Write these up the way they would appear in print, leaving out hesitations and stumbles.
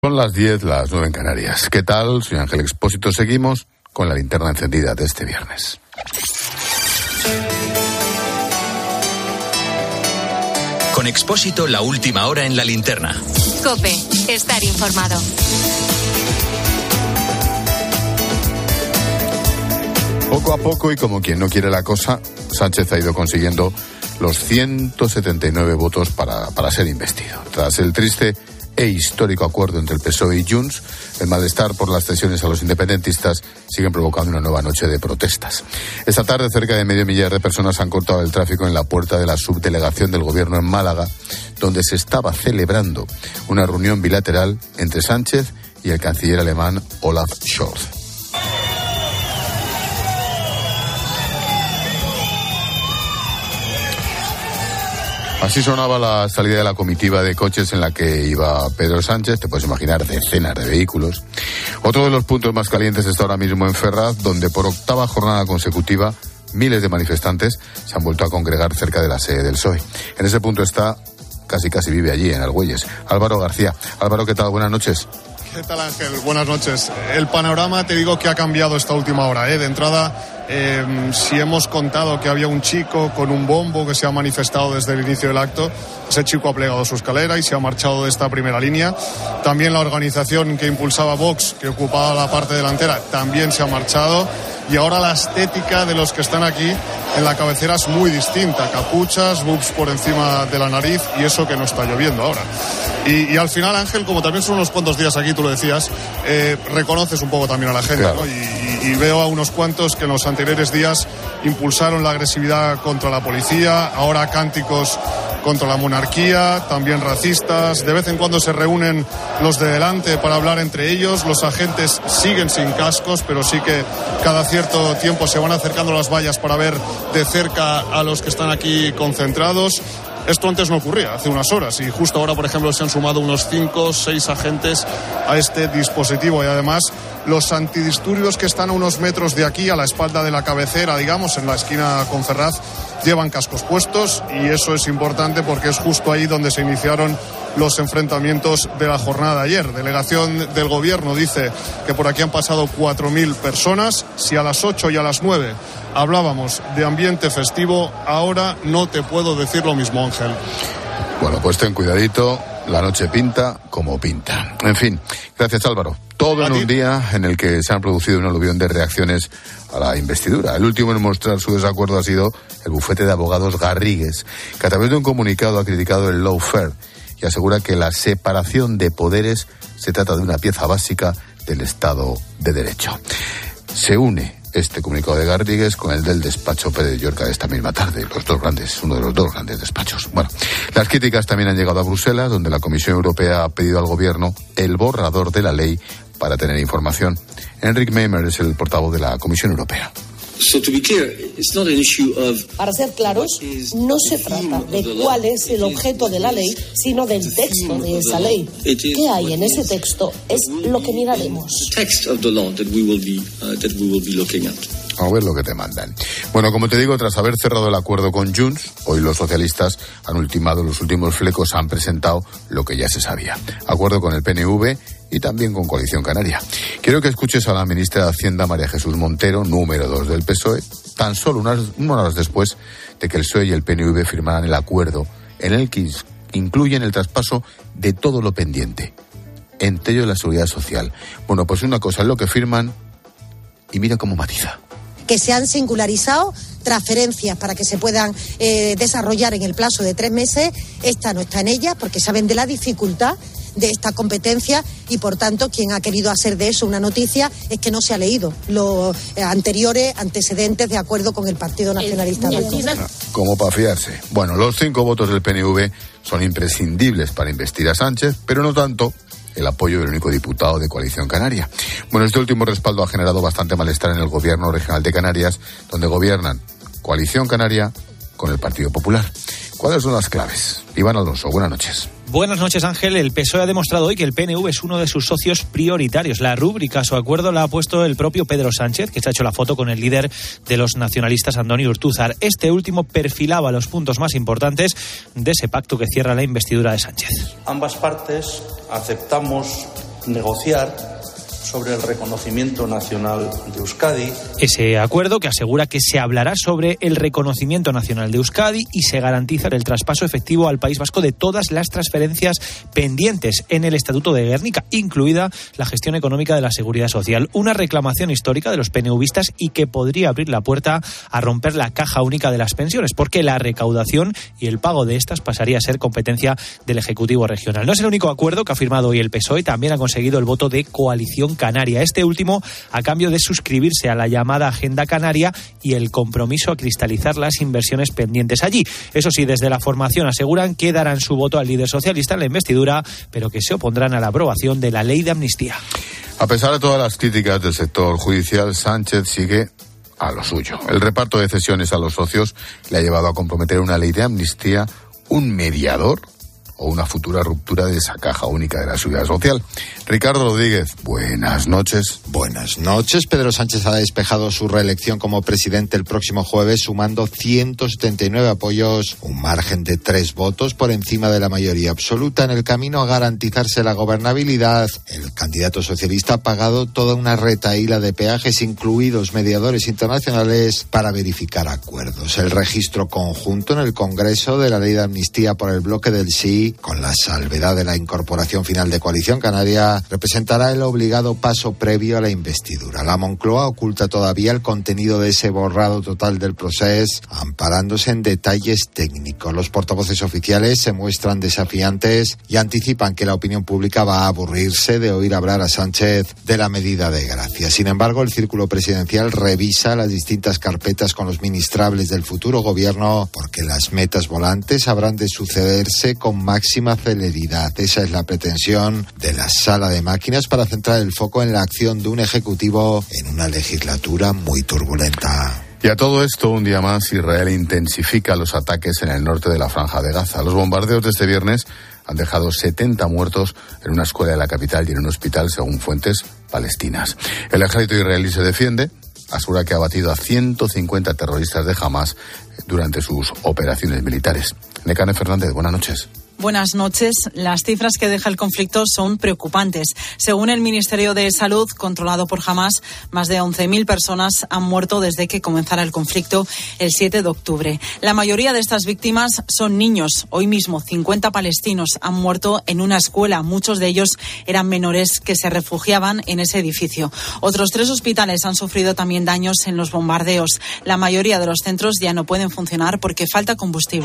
Son las 10, las 9 en Canarias. ¿Qué tal? Soy Ángel Expósito. Seguimos con la linterna encendida de este viernes. Con Expósito, la última hora en la linterna. COPE, estar informado. Poco a poco y como quien no quiere la cosa, Sánchez ha ido consiguiendo los 179 votos para ser investido. Tras el triste e histórico acuerdo entre el PSOE y Junts, el malestar por las cesiones a los independentistas siguen provocando una nueva noche de protestas. Esta tarde, cerca de medio millar de personas han cortado el tráfico en la puerta de la subdelegación del gobierno en Málaga, donde se estaba celebrando una reunión bilateral entre Sánchez y el canciller alemán Olaf Scholz. Así sonaba la salida de la comitiva de coches en la que iba Pedro Sánchez. Te puedes imaginar decenas de vehículos. Otro de los puntos más calientes está ahora mismo en Ferraz, donde por octava jornada consecutiva miles de manifestantes se han vuelto a congregar cerca de la sede del PSOE. En ese punto está, casi vive allí, en Argüelles, Álvaro García. Álvaro, ¿qué tal? Buenas noches. ¿Qué tal, Ángel? Buenas noches. El panorama, te digo que ha cambiado esta última hora. De entrada, si hemos contado que había un chico con un bombo que se ha manifestado desde el inicio del acto, ese chico ha plegado su escalera y se ha marchado de esta primera línea. También la organización que impulsaba Vox, que ocupaba la parte delantera, también se ha marchado. Y ahora la estética de los que están aquí en la cabecera es muy distinta. Capuchas, bups por encima de la nariz y eso que no está lloviendo ahora. Y al final, Ángel, como también son unos cuantos días aquí, tú lo decías, reconoces un poco también a la gente, claro, ¿no? Y veo a unos cuantos que en los anteriores días impulsaron la agresividad contra la policía, ahora cánticos contra la monarquía, también racistas. De vez en cuando se reúnen los de delante para hablar entre ellos. Los agentes siguen sin cascos, pero sí que cada cierto tiempo se van acercando a las vallas para ver de cerca a los que están aquí concentrados. Esto antes no ocurría, hace unas horas, y justo ahora, por ejemplo, se han sumado unos 5 o 6 agentes a este dispositivo. Y además, los antidisturbios que están a unos metros de aquí, a la espalda de la cabecera, digamos, en la esquina con Ferraz, llevan cascos puestos, y eso es importante porque es justo ahí donde se iniciaron los enfrentamientos de la jornada de ayer. Delegación del gobierno dice que por aquí han pasado 4.000 personas. Si a las 8 y a las 9 hablábamos de ambiente festivo, ahora no te puedo decir lo mismo, Ángel. Bueno, pues ten cuidadito, la noche pinta como pinta. En fin, gracias, Álvaro. Todo en un día en el que se han producido un aluvión de reacciones a la investidura. El último en mostrar su desacuerdo ha sido el bufete de abogados Garrigues, que a través de un comunicado ha criticado el lawfare y asegura que la separación de poderes se trata de una pieza básica del Estado de Derecho. Se une este comunicado de Garrigues con el del despacho Pérez Llorca de esta misma tarde, uno de los dos grandes despachos. Bueno, las críticas también han llegado a Bruselas, donde la Comisión Europea ha pedido al gobierno el borrador de la ley para tener información. Enric Meimer es el portavoz de la Comisión Europea. Para ser claros, no se trata de cuál es el objeto de la ley, sino del texto de esa ley. ¿Qué hay en ese texto? Es lo que miraremos. A ver lo que te mandan. Bueno, como te digo, tras haber cerrado el acuerdo con Junts, hoy los socialistas han ultimado los últimos flecos, han presentado lo que ya se sabía. Acuerdo con el PNV y también con Coalición Canaria. Quiero que escuches a la ministra de Hacienda, María Jesús Montero, número 2 del PSOE, tan solo unas horas después de que el PSOE y el PNV firmaran el acuerdo en el que incluyen el traspaso de todo lo pendiente, entre ellos la seguridad social. Bueno, pues una cosa es lo que firman y mira cómo matiza. Que se han singularizado transferencias para que se puedan desarrollar en el plazo de 3 meses. Esta no está en ella porque saben de la dificultad de esta competencia y, por tanto, quien ha querido hacer de eso una noticia es que no se ha leído los anteriores antecedentes de acuerdo con el Partido Nacionalista Vasco. Como para fiarse. Bueno, los 5 votos del PNV son imprescindibles para investir a Sánchez, pero no tanto el apoyo del único diputado de Coalición Canaria. Bueno, este último respaldo ha generado bastante malestar en el gobierno regional de Canarias, donde gobiernan Coalición Canaria con el Partido Popular. ¿Cuáles son las claves? Iván Alonso, buenas noches. Buenas noches, Ángel. El PSOE ha demostrado hoy que el PNV es uno de sus socios prioritarios. La rúbrica a su acuerdo la ha puesto el propio Pedro Sánchez, que se ha hecho la foto con el líder de los nacionalistas, Andoni Ortúzar. Este último perfilaba los puntos más importantes de ese pacto que cierra la investidura de Sánchez. Ambas partes aceptamos negociar sobre el reconocimiento nacional de Euskadi. Ese acuerdo que asegura que se hablará sobre el reconocimiento nacional de Euskadi y se garantiza el traspaso efectivo al País Vasco de todas las transferencias pendientes en el Estatuto de Gernika, incluida la gestión económica de la Seguridad Social. Una reclamación histórica de los PNVistas y que podría abrir la puerta a romper la caja única de las pensiones, porque la recaudación y el pago de estas pasaría a ser competencia del Ejecutivo Regional. No es el único acuerdo que ha firmado hoy el PSOE, también ha conseguido el voto de Coalición Canaria. Este último a cambio de suscribirse a la llamada Agenda Canaria y el compromiso a cristalizar las inversiones pendientes allí. Eso sí, desde la formación aseguran que darán su voto al líder socialista en la investidura, pero que se opondrán a la aprobación de la ley de amnistía. A pesar de todas las críticas del sector judicial, Sánchez sigue a lo suyo. El reparto de cesiones a los socios le ha llevado a comprometer una ley de amnistía, un mediador o una futura ruptura de esa caja única de la seguridad social. Ricardo Rodríguez, buenas noches. Buenas noches. Pedro Sánchez ha despejado su reelección como presidente el próximo jueves, sumando 179 apoyos, un margen de 3 votos por encima de la mayoría absoluta. En el camino a garantizarse la gobernabilidad, el candidato socialista ha pagado toda una retahíla de peajes, incluidos mediadores internacionales, para verificar acuerdos. El registro conjunto en el Congreso de la ley de amnistía por el bloque del sí, con la salvedad de la incorporación final de Coalición Canaria, representará el obligado paso previo a la investidura. La Moncloa oculta todavía el contenido de ese borrado total del proceso, amparándose en detalles técnicos. Los portavoces oficiales se muestran desafiantes y anticipan que la opinión pública va a aburrirse de oír hablar a Sánchez de la medida de gracia. Sin embargo, el círculo presidencial revisa las distintas carpetas con los ministrables del futuro gobierno, porque las metas volantes habrán de sucederse con máxima celeridad. Esa es la pretensión de la sala de máquinas para centrar el foco en la acción de un ejecutivo en una legislatura muy turbulenta. Y a todo esto, un día más, Israel intensifica los ataques en el norte de la Franja de Gaza. Los bombardeos de este viernes han dejado 70 muertos en una escuela de la capital y en un hospital, según fuentes palestinas. El ejército israelí se defiende, asegura que ha abatido a 150 terroristas de Hamás durante sus operaciones militares. Nekane Fernández, buenas noches. Buenas noches. Las cifras que deja el conflicto son preocupantes. Según el Ministerio de Salud, controlado por Hamás, más de 11.000 personas han muerto desde que comenzara el conflicto el 7 de octubre. La mayoría de estas víctimas son niños. Hoy mismo 50 palestinos han muerto en una escuela. Muchos de ellos eran menores que se refugiaban en ese edificio. Otros 3 hospitales han sufrido también daños en los bombardeos. La mayoría de los centros ya no pueden funcionar porque falta combustible.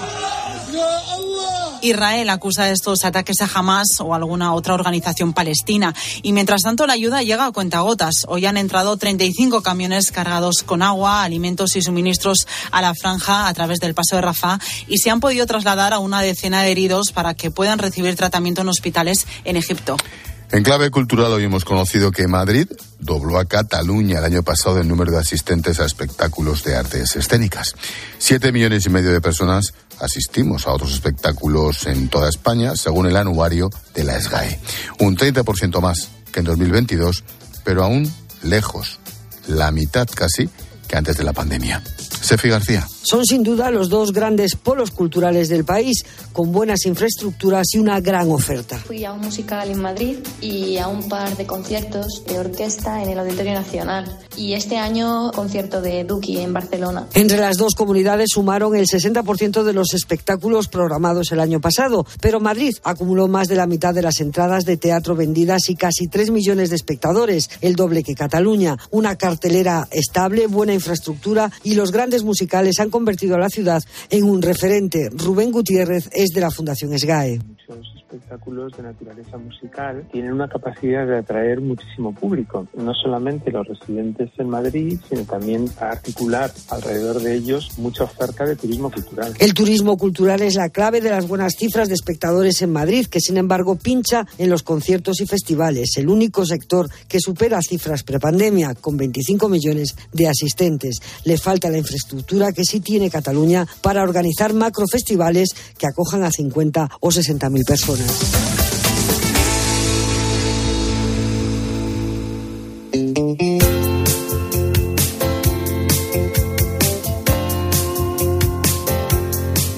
Israel acusa estos ataques a Hamás o alguna otra organización palestina y mientras tanto la ayuda llega a cuentagotas. Hoy han entrado 35 camiones cargados con agua, alimentos y suministros a la franja a través del paso de Rafah y se han podido trasladar a una decena de heridos para que puedan recibir tratamiento en hospitales en Egipto. En clave cultural hoy hemos conocido que Madrid dobló a Cataluña el año pasado el número de asistentes a espectáculos de artes escénicas. 7,5 millones de personas asistimos a otros espectáculos en toda España, según el anuario de la SGAE. Un 30% más que en 2022, pero aún lejos, la mitad casi que antes de la pandemia. Sefi García. Son sin duda los 2 grandes polos culturales del país, con buenas infraestructuras y una gran oferta. Fui a un musical en Madrid y a un par de conciertos de orquesta en el Auditorio Nacional. Y este año, concierto de Duki en Barcelona. Entre las 2 comunidades sumaron el 60% de los espectáculos programados el año pasado, pero Madrid acumuló más de la mitad de las entradas de teatro vendidas y casi 3 millones de espectadores, el doble que Cataluña. Una cartelera estable, buena infraestructura y los grandes musicales han convertido a la ciudad en un referente. Rubén Gutiérrez es de la Fundación SGAE. Muchos espectáculos de naturaleza musical tienen una capacidad de atraer muchísimo público, no solamente los residentes en Madrid, sino también articular alrededor de ellos mucha oferta de turismo cultural. El turismo cultural es la clave de las buenas cifras de espectadores en Madrid, que sin embargo pincha en los conciertos y festivales, el único sector que supera cifras prepandemia, con 25 millones de asistentes. Le falta la infraestructura que sí tiene Cataluña para organizar macrofestivales que acojan a 50 o 60.000 personas.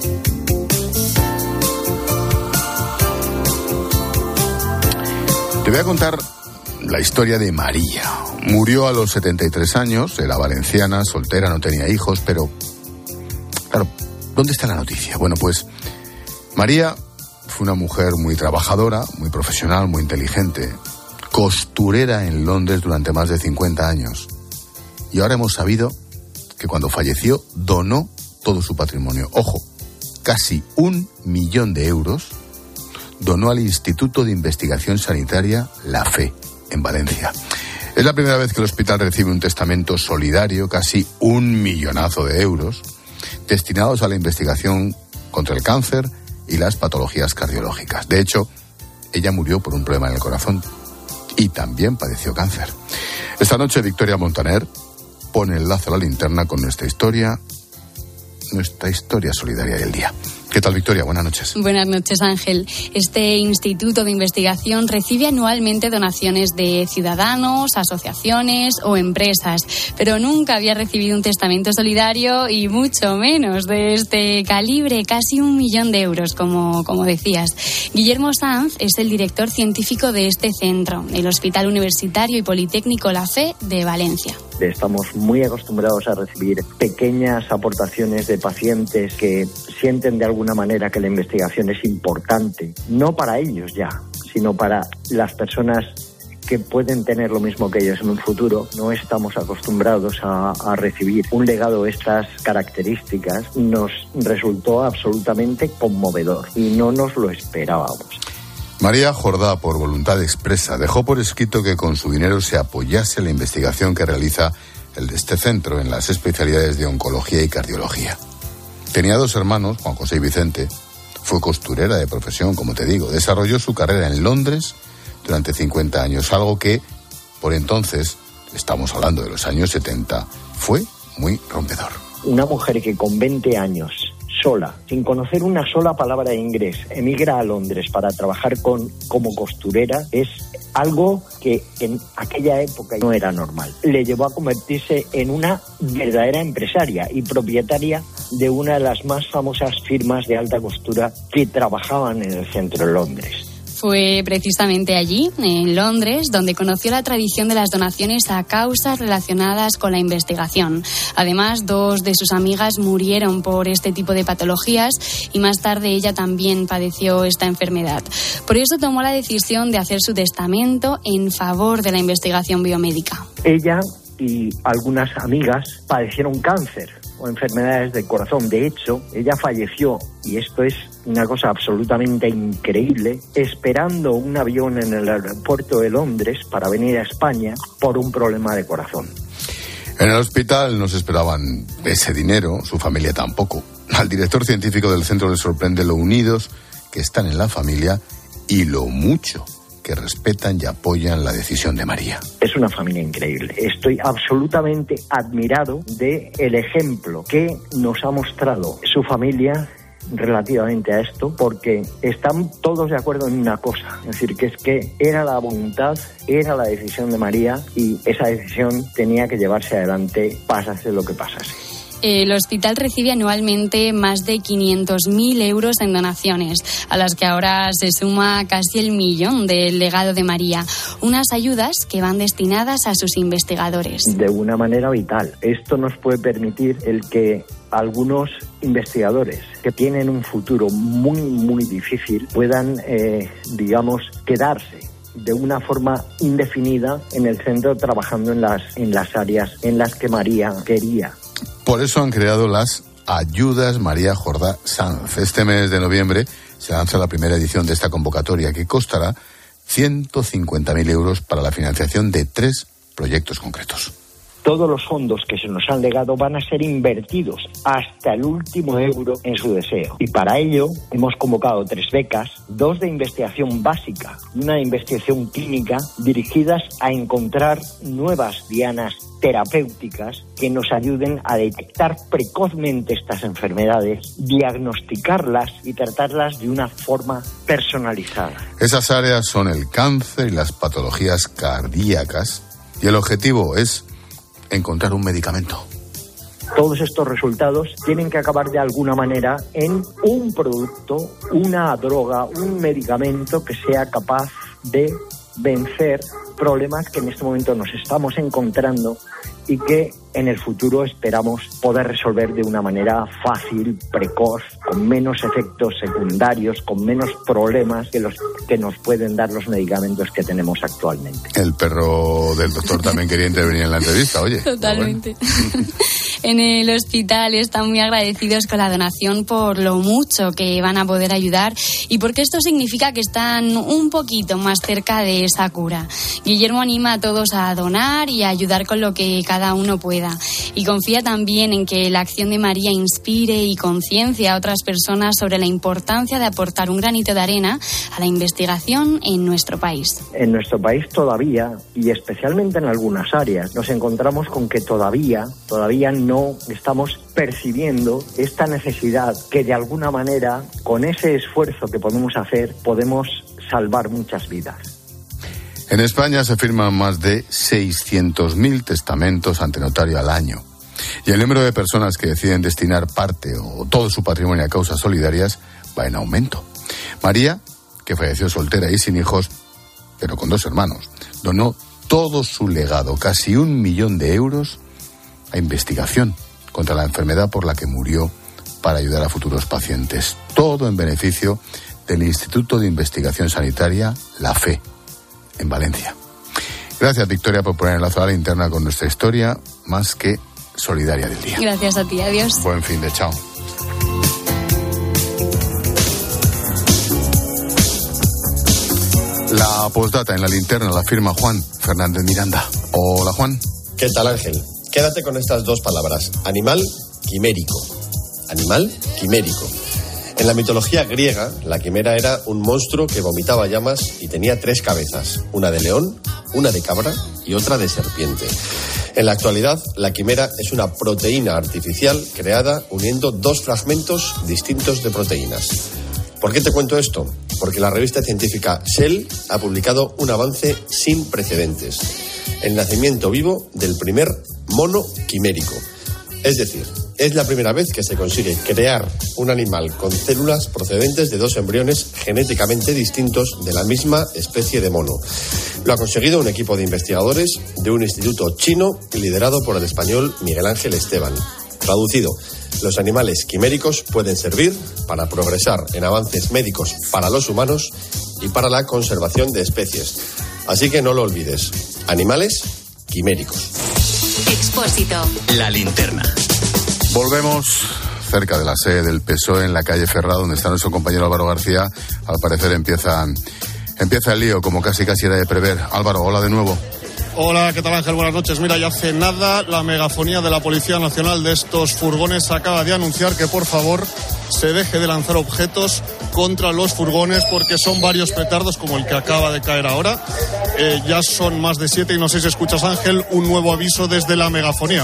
Te voy voy a contar la historia de María. Murió a los 73 años, era valenciana, soltera, no tenía hijos, pero... Claro, ¿dónde está la noticia? Bueno, pues María fue una mujer muy trabajadora, muy profesional, muy inteligente, costurera en Londres durante más de 50 años. Y ahora hemos sabido que cuando falleció donó todo su patrimonio. Ojo, casi 1 millón de euros donó al Instituto de Investigación Sanitaria La Fe, en Valencia. Es la primera vez que el hospital recibe un testamento solidario, casi 1 millonazo de euros, destinados a la investigación contra el cáncer y las patologías cardiológicas. De hecho, ella murió por un problema en el corazón y también padeció cáncer. Esta noche Victoria Montaner pone el lazo a la linterna con nuestra historia solidaria del día. ¿Qué tal, Victoria? Buenas noches. Buenas noches, Ángel. Este instituto de investigación recibe anualmente donaciones de ciudadanos, asociaciones o empresas, pero nunca había recibido un testamento solidario y mucho menos de este calibre, casi 1 millón de euros, como decías. Guillermo Sanz es el director científico de este centro, el Hospital Universitario y Politécnico La Fe de Valencia. Estamos muy acostumbrados a recibir pequeñas aportaciones de pacientes que sienten de alguna manera que la investigación es importante, no para ellos ya, sino para las personas que pueden tener lo mismo que ellos en un futuro. No estamos acostumbrados a recibir un legado de estas características. Nos resultó absolutamente conmovedor y no nos lo esperábamos. María Jordá, por voluntad expresa, dejó por escrito que con su dinero se apoyase la investigación que realiza este centro en las especialidades de oncología y cardiología. Tenía 2 hermanos, Juan José y Vicente. Fue costurera de profesión, como te digo. Desarrolló su carrera en Londres durante 50 años, algo que, por entonces, estamos hablando de los años 70, fue muy rompedor. Una mujer que con 20 años, sola, sin conocer una sola palabra de inglés, emigra a Londres para trabajar como costurera, es algo que en aquella época no era normal. Le llevó a convertirse en una verdadera empresaria y propietaria de una de las más famosas firmas de alta costura que trabajaban en el centro de Londres. Fue precisamente allí, en Londres, donde conoció la tradición de las donaciones a causas relacionadas con la investigación. Además, 2 de sus amigas murieron por este tipo de patologías y más tarde ella también padeció esta enfermedad. Por eso tomó la decisión de hacer su testamento en favor de la investigación biomédica. Ella y algunas amigas padecieron cáncer o enfermedades del corazón. De hecho, ella falleció, y esto es una cosa absolutamente increíble, esperando un avión en el aeropuerto de Londres para venir a España por un problema de corazón. En el hospital no se esperaban ese dinero, su familia tampoco. Al director científico del centro le sorprende lo unidos que están en la familia y lo mucho que respetan y apoyan la decisión de María. Es una familia increíble. Estoy absolutamente admirado del ejemplo que nos ha mostrado su familia relativamente a esto, porque están todos de acuerdo en una cosa, es decir, que era la voluntad, era la decisión de María y esa decisión tenía que llevarse adelante, pasase lo que pasase. El hospital recibe anualmente más de 500.000 euros en donaciones, a las que ahora se suma casi el 1 millón del legado de María. Unas ayudas que van destinadas a sus investigadores. De una manera vital. Esto nos puede permitir el que algunos investigadores que tienen un futuro muy, muy difícil puedan, quedarse de una forma indefinida en el centro trabajando en las áreas en las que María quería. Por eso han creado las Ayudas María Jordá Sanz. Este mes de noviembre se lanza la primera edición de esta convocatoria que costará 150.000 euros para la financiación de 3 proyectos concretos. Todos los fondos que se nos han legado van a ser invertidos hasta el último euro en su deseo. Y para ello hemos convocado 3 becas, 2 de investigación básica y una de investigación clínica dirigidas a encontrar nuevas dianas terapéuticas que nos ayuden a detectar precozmente estas enfermedades, diagnosticarlas y tratarlas de una forma personalizada. Esas áreas son el cáncer y las patologías cardíacas y el objetivo es encontrar un medicamento. Todos estos resultados tienen que acabar de alguna manera en un producto, una droga, un medicamento que sea capaz de vencer problemas que en este momento nos estamos encontrando y que en el futuro esperamos poder resolver de una manera fácil, precoz, con menos efectos secundarios, con menos problemas que los que nos pueden dar los medicamentos que tenemos actualmente. El perro del doctor también quería intervenir en la entrevista, oye. Totalmente. Bueno. En el hospital están muy agradecidos con la donación por lo mucho que van a poder ayudar y porque esto significa que están un poquito más cerca de esa cura. Guillermo anima a todos a donar y a ayudar con lo que cada uno pueda. Y confía también en que la acción de María inspire y conciencie a otras personas sobre la importancia de aportar un granito de arena a la investigación en nuestro país. En nuestro país todavía, y especialmente en algunas áreas, nos encontramos con que todavía no estamos percibiendo esta necesidad que de alguna manera, con ese esfuerzo que podemos hacer, podemos salvar muchas vidas. En España se firman más de 600.000 testamentos ante notario al año. Y el número de personas que deciden destinar parte o todo su patrimonio a causas solidarias va en aumento. María, que falleció soltera y sin hijos, pero con 2 hermanos, donó todo su legado, casi 1 millón de euros, a investigación contra la enfermedad por la que murió para ayudar a futuros pacientes. Todo en beneficio del Instituto de Investigación Sanitaria La Fe, en Valencia. Gracias, Victoria, por poner el lazo a la linterna con nuestra historia más que solidaria del día. Gracias a ti, adiós. Buen fin de chao. La postdata en la linterna la firma Juan Fernández Miranda. Hola, Juan. ¿Qué tal, Ángel? Quédate con estas 2 palabras. Animal quimérico. Animal quimérico. En la mitología griega, la quimera era un monstruo que vomitaba llamas y tenía 3 cabezas. Una de león, una de cabra y otra de serpiente. En la actualidad, la quimera es una proteína artificial creada uniendo 2 fragmentos distintos de proteínas. ¿Por qué te cuento esto? Porque la revista científica Cell ha publicado un avance sin precedentes. El nacimiento vivo del primer mono quimérico. Es decir, es la primera vez que se consigue crear un animal con células procedentes de 2 embriones genéticamente distintos de la misma especie de mono. Lo ha conseguido un equipo de investigadores de un instituto chino liderado por el español Miguel Ángel Esteban. Traducido, los animales quiméricos pueden servir para progresar en avances médicos para los humanos y para la conservación de especies. Así que no lo olvides. Animales quiméricos. Expósito. La linterna. Volvemos cerca de la sede del PSOE en la calle Ferrá, donde está nuestro compañero Álvaro García. Al parecer empieza el lío, como casi era de prever. Álvaro, hola de nuevo. Hola, ¿qué tal, Ángel? Buenas noches. Mira, ya hace nada la megafonía de la Policía Nacional de estos furgones acaba de anunciar que, por favor, se deje de lanzar objetos contra los furgones porque son varios petardos como el que acaba de caer ahora. Ya son más de 7 y no sé si escuchas, Ángel, un nuevo aviso desde la megafonía.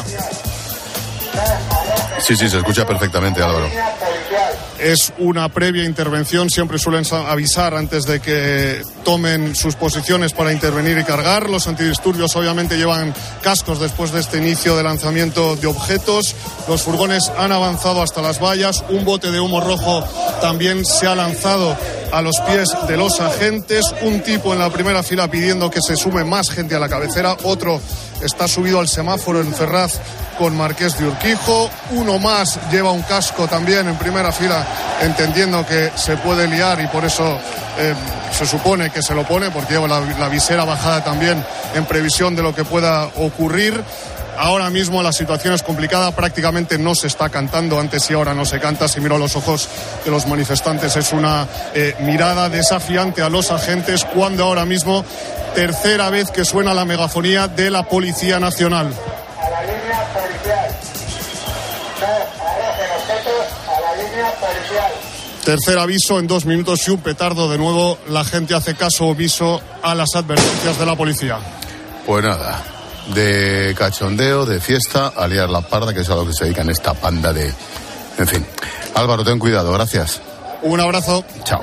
Sí, se escucha perfectamente, Álvaro. Es una previa intervención, siempre suelen avisar antes de que tomen sus posiciones para intervenir y cargar. Los antidisturbios obviamente llevan cascos después de este inicio de lanzamiento de objetos. Los furgones han avanzado hasta las vallas, un bote de humo rojo también se ha lanzado a los pies de los agentes, un tipo en la primera fila pidiendo que se sume más gente a la cabecera, otro está subido al semáforo en Ferraz con Marqués de Urquijo, uno más lleva un casco también en primera fila entendiendo que se puede liar y por eso se supone que se lo pone porque lleva la visera bajada también en previsión de lo que pueda ocurrir. Ahora mismo la situación es complicada, prácticamente no se está cantando, antes y ahora no se canta. Si miro a los ojos de los manifestantes es una mirada desafiante a los agentes cuando ahora mismo tercera vez que suena la megafonía de la Policía Nacional. A la línea policial. No arrojen objetos a la línea policial. Tercer aviso en 2 minutos y un petardo. De nuevo la gente hace caso omiso a las advertencias de la policía. Pues nada, de cachondeo, de fiesta, a liar la parda, que es a lo que se dedican esta panda de... En fin. Álvaro, ten cuidado, gracias. Un abrazo. Chao.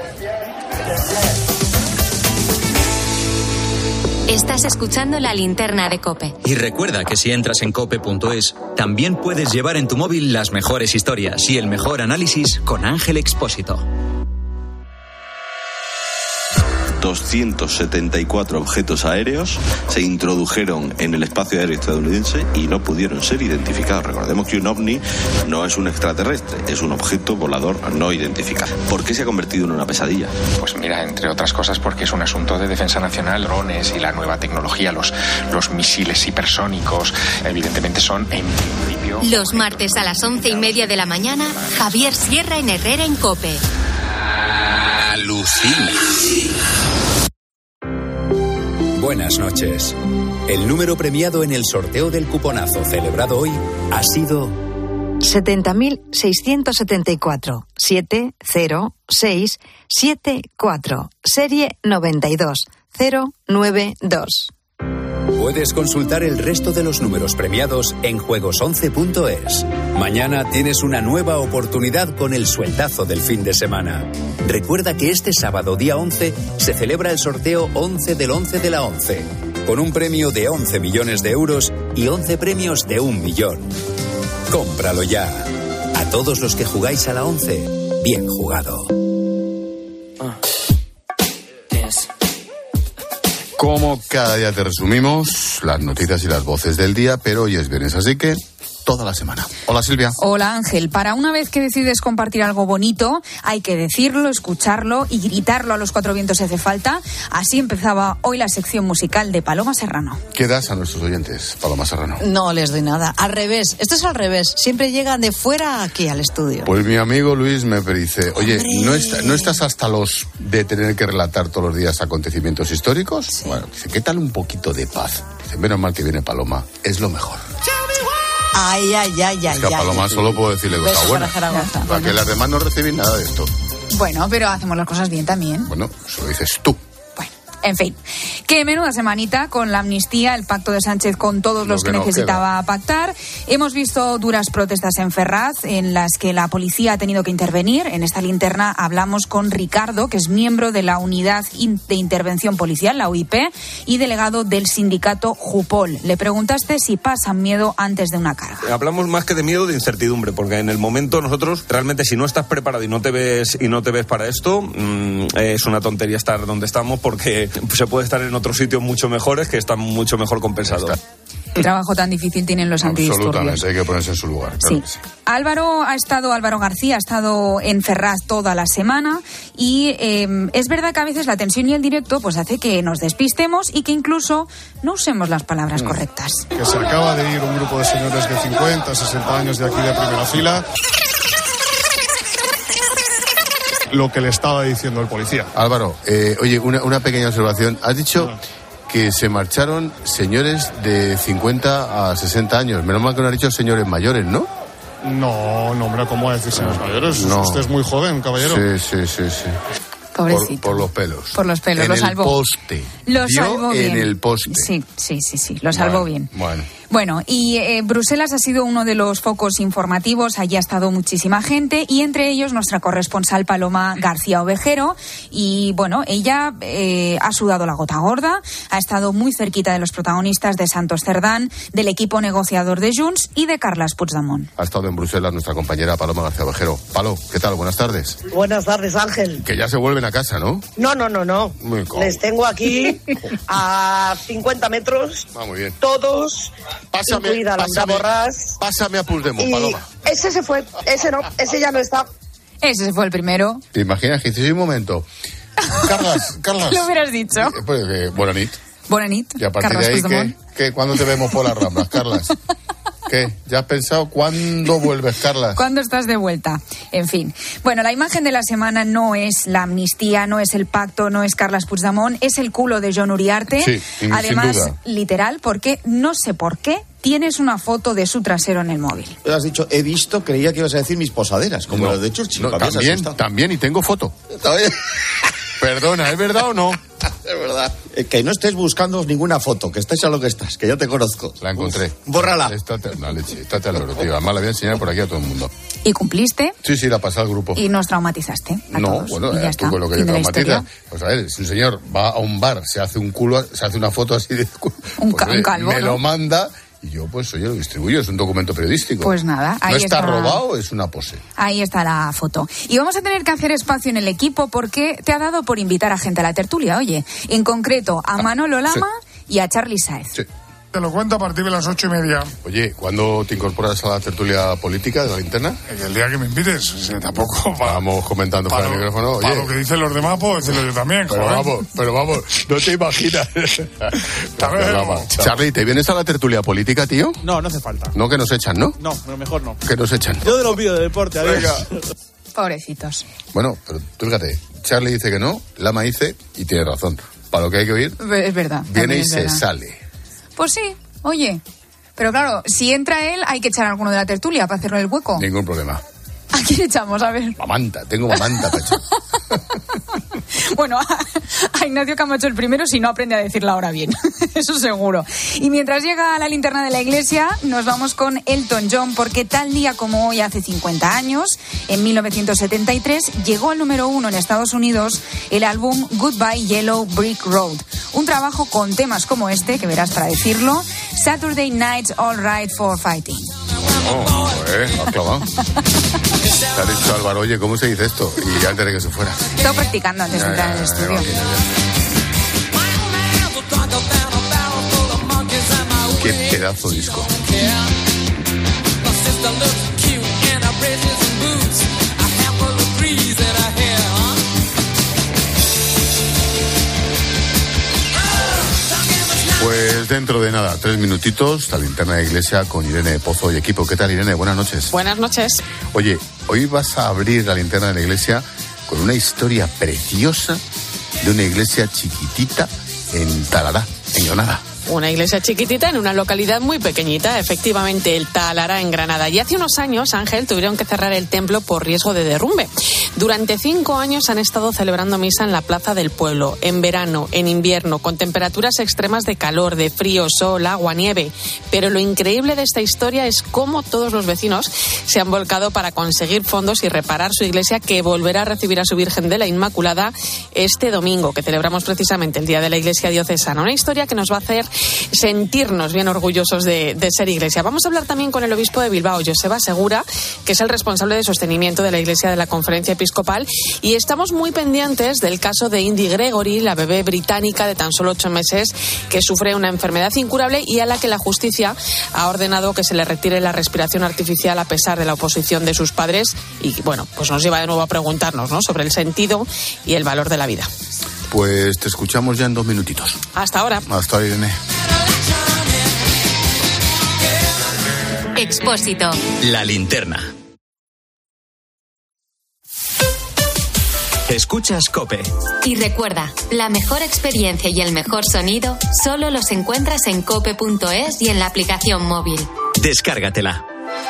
Estás escuchando la linterna de COPE. Y recuerda que si entras en cope.es, también puedes llevar en tu móvil las mejores historias y el mejor análisis con Ángel Expósito. 274 objetos aéreos se introdujeron en el espacio aéreo estadounidense y no pudieron ser identificados. Recordemos que un ovni no es un extraterrestre, es un objeto volador no identificado. ¿Por qué se ha convertido en una pesadilla? Pues mira, entre otras cosas porque es un asunto de defensa nacional. Drones y la nueva tecnología, los misiles hipersónicos, evidentemente son en principio... Los martes a las 11:30 de la mañana, Javier Sierra en Herrera en COPE. Alucina. Buenas noches. El número premiado en el sorteo del cuponazo celebrado hoy ha sido 70.674 70674, serie 92092. Puedes consultar el resto de los números premiados en juegos11.es. Mañana tienes una nueva oportunidad con el sueldazo del fin de semana. Recuerda que este sábado, día 11, se celebra el sorteo 11 del 11 de la 11, con un premio de 11 millones de euros y 11 premios de 1 millón. Cómpralo ya. A todos los que jugáis a la 11, bien jugado. Como cada día te resumimos las noticias y las voces del día, pero hoy es viernes, así que toda la semana. Hola, Silvia. Hola, Ángel. Para una vez que decides compartir algo bonito, hay que decirlo, escucharlo y gritarlo a los cuatro vientos si hace falta. Así empezaba hoy la sección musical de Paloma Serrano. ¿Qué das a nuestros oyentes, Paloma Serrano? No les doy nada. Al revés. Esto es al revés. Siempre llegan de fuera aquí al estudio. Pues mi amigo Luis me dice, oye, ¿no estás hasta los de tener que relatar todos los días acontecimientos históricos? Sí. Bueno, dice, ¿qué tal un poquito de paz? Dice, menos mal que viene Paloma. Es lo mejor. Ay. Es que a Paloma solo puedo decirle cosas buenas. Para que las demás no reciben nada de esto. Bueno, pero hacemos las cosas bien también. Bueno, eso lo dices tú. Bueno, en fin. Qué menuda semanita con la amnistía, el pacto de Sánchez con todos los que necesitaba pactar. Hemos visto duras protestas en Ferraz, en las que la policía ha tenido que intervenir. En esta linterna hablamos con Ricardo, que es miembro de la Unidad de Intervención Policial, la UIP, y delegado del sindicato Jupol. Le preguntaste si pasan miedo antes de una carga. Hablamos más que de miedo, de incertidumbre, porque en el momento nosotros realmente, si no estás preparado y no te ves para esto, es una tontería estar donde estamos, porque se puede estar en otros sitios mucho mejores que están mucho mejor compensados. ¿Qué trabajo tan difícil tienen los antidisturbios? Absolutamente, hay que ponerse en su lugar. Claro sí. Álvaro García ha estado en Ferraz toda la semana y es verdad que a veces la tensión y el directo pues hace que nos despistemos y que incluso no usemos las palabras correctas. Que se acaba de ir un grupo de señores de 50, 60 años de aquí de primera fila. Lo que le estaba diciendo el policía. Álvaro, oye, una pequeña observación. Has dicho que se marcharon señores de 50 a 60 años. Menos mal que no has dicho señores mayores, ¿no? No, hombre, ¿cómo va a decir señores mayores? No. Usted es muy joven, caballero. Sí. Pobrecito. Por los pelos. Por los pelos, lo salvó. Lo salvó bien. En el poste. Sí, lo salvó bien. Bueno, y Bruselas ha sido uno de los focos informativos, allí ha estado muchísima gente y entre ellos nuestra corresponsal Paloma García Ovejero y bueno, ella ha sudado la gota gorda, ha estado muy cerquita de los protagonistas de Santos Cerdán, del equipo negociador de Junts y de Carles Puigdemont. Ha estado en Bruselas nuestra compañera Paloma García Ovejero. Palo, ¿qué tal? Buenas tardes. Buenas tardes, Ángel. Que ya se vuelven a casa, ¿no? No. Les tengo aquí a 50 metros. Muy bien. Todos... incluida Laura Borràs. Pásame a Puigdemont, Paloma. Ese se fue, ese no, ese ya no está. Ese se fue el primero. ¿Te imaginas que hiciste un momento? Carlas. Lo hubieras dicho. Buena nit. Y a partir Carles de ahí, ¿cuándo te vemos por las Ramblas, Carlas? ¿Qué? ¿Ya has pensado cuándo vuelves, Carlas? ¿Cuándo estás de vuelta? En fin. Bueno, la imagen de la semana no es la amnistía, no es el pacto, no es Carles Puigdemont, es el culo de Jon Uriarte. Sí, además, sin duda. Literal, porque no sé por qué tienes una foto de su trasero en el móvil. Has dicho, he visto, creía que ibas a decir mis posaderas, como las de Churchill. También, y tengo foto. Perdona, ¿es verdad o no? Es verdad. Que no estés buscando ninguna foto, que estés a lo que estás, que ya te conozco. La encontré. Bórrala. Estate al loro, tío. Además la voy a enseñar por aquí a todo el mundo. ¿Y cumpliste? Sí, la pasé al grupo. Y nos traumatizaste a todos. Bueno, y ya está. Tú con lo que te traumatiza. Pues a ver, si un señor va a un bar, se hace un culo, se hace una foto así de culo, un calvo, me lo manda Y yo, pues, oye, lo distribuyo, es un documento periodístico. Pues nada, ahí no está robado, es una pose. Ahí está la foto. Y vamos a tener que hacer espacio en el equipo porque te ha dado por invitar a gente a la tertulia, oye. En concreto, a Manolo Lama y a Charly Sáez. Sí. Te lo cuento a partir de las 8:30. Oye, ¿cuándo te incorporas a la tertulia política de La Linterna? El día que me invites, tampoco... Vamos comentando fuera del micrófono. Oye, para lo que dicen los demás, puedo decirlo yo también, pero vamos, no te imaginas. Charly, ¿te vienes a la tertulia política, tío? No, no hace falta. No, que nos echan, ¿no? No, mejor no. Que nos echan. Yo de los vídeos de deporte, adiós. Pobrecitos. Bueno, pero tú fíjate, Charly dice que no, Lama dice, y tiene razón. Para lo que hay que oír, es verdad. Viene y es se verdad. sale. Pues sí, oye. Pero claro, si entra él, hay que echar a alguno de la tertulia para hacerle el hueco. Ningún problema. ¿A quién echamos? A ver. Tengo mamanta, pecho. Bueno, a Ignacio Camacho el primero, si no aprende a decirla ahora bien. Eso seguro. Y mientras llega la linterna de la iglesia, nos vamos con Elton John, porque tal día como hoy, hace 50 años, en 1973, llegó al número 1 en Estados Unidos el álbum Goodbye Yellow Brick Road. Un trabajo con temas como este, que verás para decirlo, Saturday Night's All Right for Fighting. Has clavado. Te ha dicho Álvaro, oye, ¿cómo se dice esto? Y antes de que se fuera. Estaba practicando antes de entrar en el estudio. Qué pedazo de disco. Pues dentro de nada, 3 minutitos, la linterna de iglesia con Irene Pozo y equipo. ¿Qué tal, Irene? Buenas noches. Buenas noches. Oye, hoy vas a abrir la linterna de la iglesia con una historia preciosa de una iglesia chiquitita en Talará, en Granada. Una iglesia chiquitita en una localidad muy pequeñita, efectivamente, el Talará, en Granada. Y hace unos años, Ángel, tuvieron que cerrar el templo por riesgo de derrumbe. Durante 5 años han estado celebrando misa en la plaza del pueblo, en verano, en invierno, con temperaturas extremas de calor, de frío, sol, agua, nieve. Pero lo increíble de esta historia es cómo todos los vecinos se han volcado para conseguir fondos y reparar su iglesia, que volverá a recibir a su Virgen de la Inmaculada este domingo, que celebramos precisamente el Día de la Iglesia Diocesana. Una historia que nos va a hacer sentirnos bien orgullosos de ser iglesia. Vamos a hablar también con el obispo de Bilbao, Joseba Segura, que es el responsable de sostenimiento de la iglesia de la Conferencia Episcopal, y estamos muy pendientes del caso de Indy Gregory, la bebé británica de tan solo 8 meses que sufre una enfermedad incurable y a la que la justicia ha ordenado que se le retire la respiración artificial a pesar de la oposición de sus padres. Y bueno, pues nos lleva de nuevo a preguntarnos, ¿no?, sobre el sentido y el valor de la vida. Pues te escuchamos ya en 2 minutitos. Hasta ahora. Hasta ahora, Irene. Expósito. La linterna. Escuchas COPE. Y recuerda, la mejor experiencia y el mejor sonido solo los encuentras en cope.es y en la aplicación móvil. Descárgatela.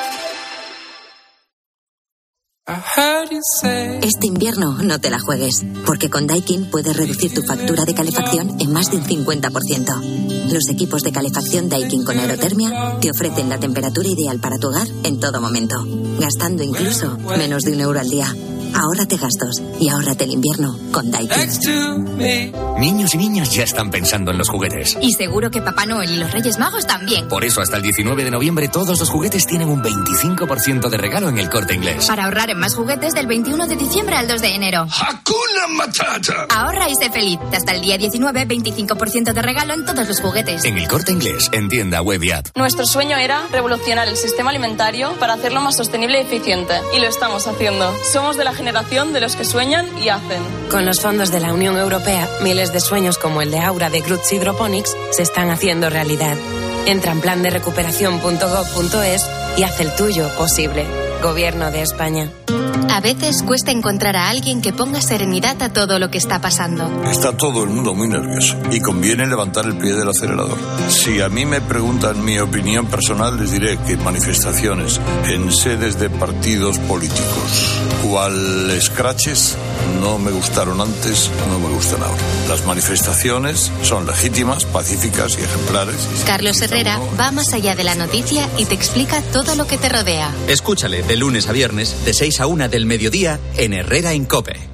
Este invierno no te la juegues, porque con Daikin puedes reducir tu factura de calefacción en más de un 50%. Los equipos de calefacción Daikin con aerotermia te ofrecen la temperatura ideal para tu hogar en todo momento, gastando incluso menos de €1 al día. Ahórrate gastos y ahórrate el invierno con Daikin. Niños y niñas ya están pensando en los juguetes. Y seguro que Papá Noel y los Reyes Magos también. Por eso hasta el 19 de noviembre todos los juguetes tienen un 25% de regalo en El Corte Inglés. Para ahorrar en más juguetes del 21 de diciembre al 2 de enero. ¡Hakuna Matata! Ahorra y sé feliz. Hasta el día 19, 25% de regalo en todos los juguetes. En El Corte Inglés, en tienda, web y app. Nuestro sueño era revolucionar el sistema alimentario para hacerlo más sostenible y eficiente. Y lo estamos haciendo. Somos de la generación de los que sueñan y hacen. Con los fondos de la Unión Europea, miles de sueños como el de Aura de Groots Hydroponics se están haciendo realidad. Entra en planderecuperación.gov.es y haz el tuyo posible. Gobierno de España. A veces cuesta encontrar a alguien que ponga serenidad a todo lo que está pasando. Está todo el mundo muy nervioso y conviene levantar el pie del acelerador. Si a mí me preguntan mi opinión personal, les diré que manifestaciones en sedes de partidos políticos, cual escraches, no me gustaron antes, no me gustan ahora. Las manifestaciones son legítimas, pacíficas y ejemplares. Carlos Herrera va más allá de la noticia y te explica todo lo que te rodea. Escúchale de lunes a viernes, de 6 a 1 del mediodía, en Herrera en COPE.